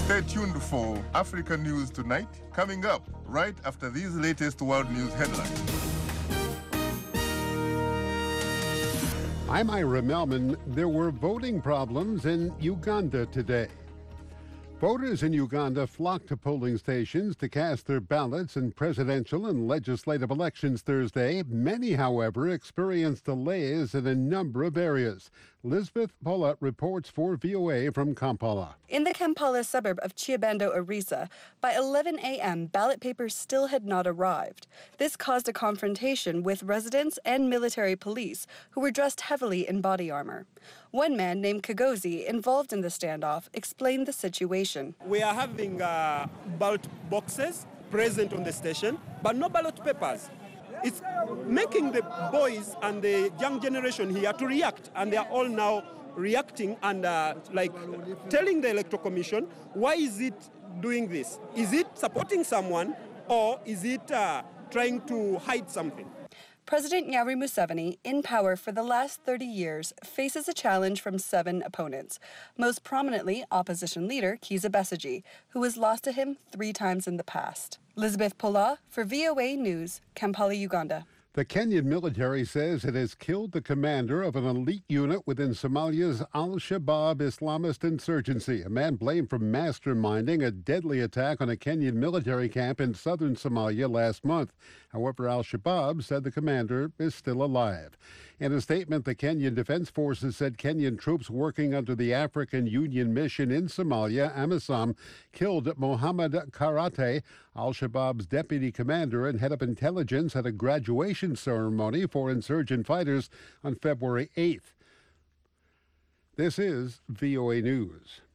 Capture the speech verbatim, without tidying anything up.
Stay tuned for Africa News Tonight, coming up right after these latest world news headlines. I'm Ira Melman. There were voting problems in Uganda today. Voters in Uganda flocked to polling stations to cast their ballots in presidential and legislative elections Thursday. Many, however, experienced delays in a number of areas. Elizabeth Pola reports for V O A from Kampala. In the Kampala suburb of Chiabando, Arisa, by eleven a.m., ballot papers still had not arrived. This caused a confrontation with residents and military police who were dressed heavily in body armor. One man named Kagozi, involved in the standoff, explained the situation. We are having uh, ballot boxes present on the station, but no ballot papers. It's making the boys and the young generation here to react, and they are all now reacting and uh, like telling the Electoral Commission, why is it doing this? Is it supporting someone, or is it uh, trying to hide something? President Yoweri Museveni, in power for the last thirty years, faces a challenge from seven opponents, most prominently opposition leader Kizza Besigye, who has lost to him three times in the past. Elizabeth Pola for V O A News, Kampala, Uganda. The Kenyan military says it has killed the commander of an elite unit within Somalia's Al-Shabaab Islamist insurgency, a man blamed for masterminding a deadly attack on a Kenyan military camp in southern Somalia last month. However, Al-Shabaab said the commander is still alive. In a statement, the Kenyan Defense Forces said Kenyan troops working under the African Union mission in Somalia, AMISOM, killed Mohammed Karate, Al-Shabaab's deputy commander and head of intelligence, at a graduation ceremony for insurgent fighters on February eighth. This is V O A News.